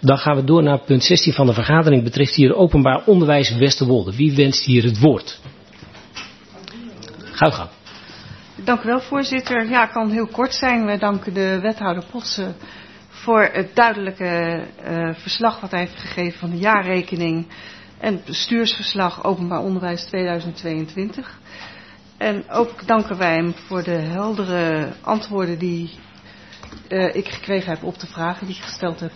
Dan gaan we door naar punt 16 van de vergadering. Betreft hier openbaar onderwijs Westerwolde. Wie wenst hier het woord? Ga uw gang. Dank u wel, voorzitter. Ja, het kan heel kort zijn. We danken de wethouder Potsen voor het duidelijke verslag wat hij heeft gegeven van de jaarrekening en het bestuursverslag openbaar onderwijs 2022. En ook danken wij hem voor de heldere antwoorden die ik gekregen heb op de vragen die ik gesteld heb.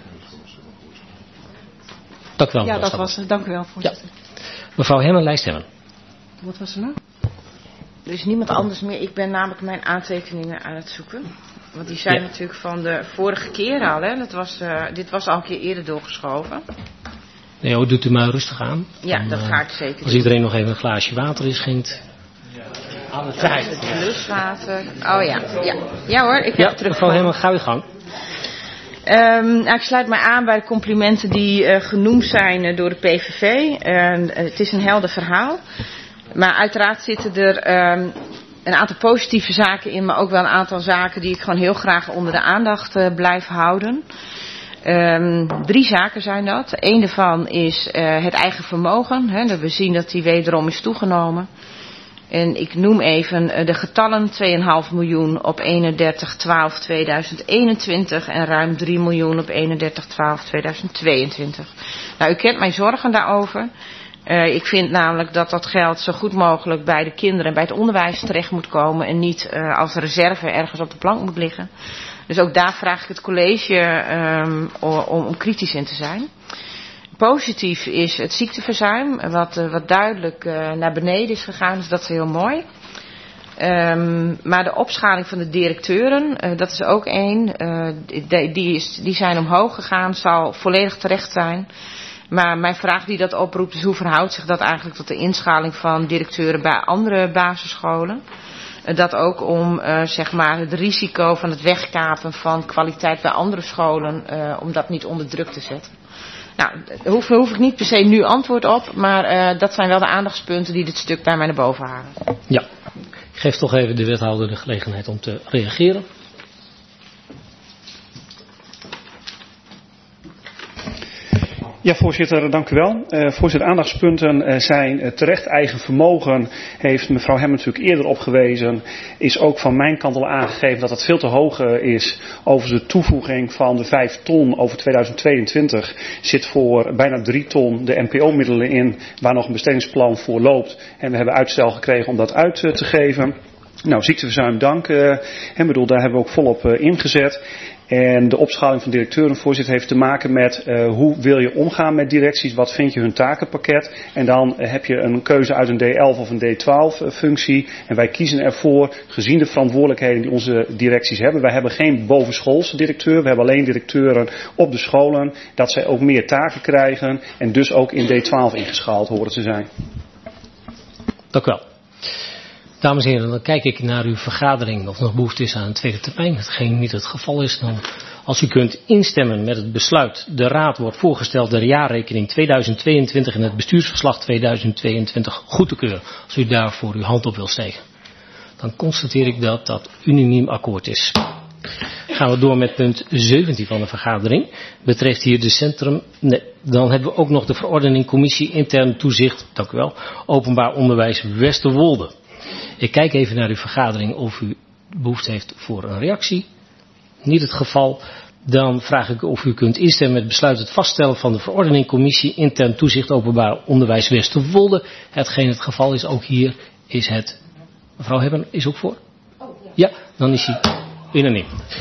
Dank u wel. Ja, dat was het. Dank u wel, voorzitter. Ja. Mevrouw Hemmen, lijst Hemmen. Wat was er nou? Er is niemand anders meer. Ik ben namelijk mijn aantekeningen aan het zoeken. Want die zijn natuurlijk van de vorige keer al. Hè? Dit was al een keer eerder doorgeschoven. Nee, doet u maar rustig aan. Ja, dat ga ik zeker Als iedereen nog even een glaasje water is schenkt. Alle tijd. Bluswater. Oh ja. Ja hoor, ik heb het terug. Mevrouw Hemmen, ga uw gang. Ik sluit mij aan bij de complimenten die genoemd zijn door de PVV. Het is een helder verhaal. Maar uiteraard zitten er een aantal positieve zaken in, maar ook wel een aantal zaken die ik gewoon heel graag onder de aandacht blijf houden. 3 zaken zijn dat. Eén daarvan is het eigen vermogen. Hè, we zien dat die wederom is toegenomen. En ik noem even de getallen 2,5 miljoen op 31/12/2021 en ruim 3 miljoen op 31/12/2022. Nou, u kent mijn zorgen daarover. Ik vind namelijk dat dat geld zo goed mogelijk bij de kinderen en bij het onderwijs terecht moet komen en niet als reserve ergens op de plank moet liggen. Dus ook daar vraag ik het college om kritisch in te zijn. Positief is het ziekteverzuim, wat duidelijk naar beneden is gegaan, dus dat is heel mooi. Maar de opschaling van de directeuren, dat is ook één, die zijn omhoog gegaan, zal volledig terecht zijn. Maar mijn vraag die dat oproept is, hoe verhoudt zich dat eigenlijk tot de inschaling van directeuren bij andere basisscholen? Dat ook om zeg maar het risico van het wegkapen van kwaliteit bij andere scholen, om dat niet onder druk te zetten. Nou, daar hoef ik niet per se nu antwoord op, maar dat zijn wel de aandachtspunten die dit stuk bij mij naar boven halen. Ja, ik geef toch even de wethouder de gelegenheid om te reageren. Ja, voorzitter, dank u wel. Voorzitter, aandachtspunten zijn terecht eigen vermogen, heeft mevrouw Hemmen natuurlijk eerder op gewezen. Is ook van mijn kant al aangegeven dat het veel te hoog is. Over de toevoeging van de 5 ton over 2022 zit voor bijna 3 ton de NPO-middelen in, waar nog een bestedingsplan voor loopt. En we hebben uitstel gekregen om dat uit te geven. Nou, ziekteverzuim dank. Daar hebben we ook volop ingezet. En de opschaling van directeuren, voorzitter, heeft te maken met hoe wil je omgaan met directies, wat vind je hun takenpakket. En dan heb je een keuze uit een D11 of een D12 functie. En wij kiezen ervoor, gezien de verantwoordelijkheden die onze directies hebben. Wij hebben geen bovenschoolse directeur, we hebben alleen directeuren op de scholen. Dat zij ook meer taken krijgen en dus ook in D12 ingeschaald horen te zijn. Dank u wel. Dames en heren, dan kijk ik naar uw vergadering of nog behoefte is aan een tweede termijn. Hetgeen niet het geval is, dan als u kunt instemmen met het besluit, de Raad wordt voorgesteld de jaarrekening 2022 en het bestuursverslag 2022 goed te keuren. Als u daarvoor uw hand op wil steken. Dan constateer ik dat dat unaniem akkoord is. Gaan we door met punt 17 van de vergadering. Betreft hier de centrum. Nee, dan hebben we ook nog de verordening commissie intern toezicht. Dank u wel. Openbaar onderwijs Westerwolde. Ik kijk even naar uw vergadering of u behoefte heeft voor een reactie. Niet het geval. Dan vraag ik of u kunt instemmen met het besluit het vaststellen van de verordening commissie intern toezicht openbaar onderwijs Westerwolde. Hetgeen het geval is, ook hier is het. Mevrouw Hebben is ook voor? Ja, dan is hij unaniem.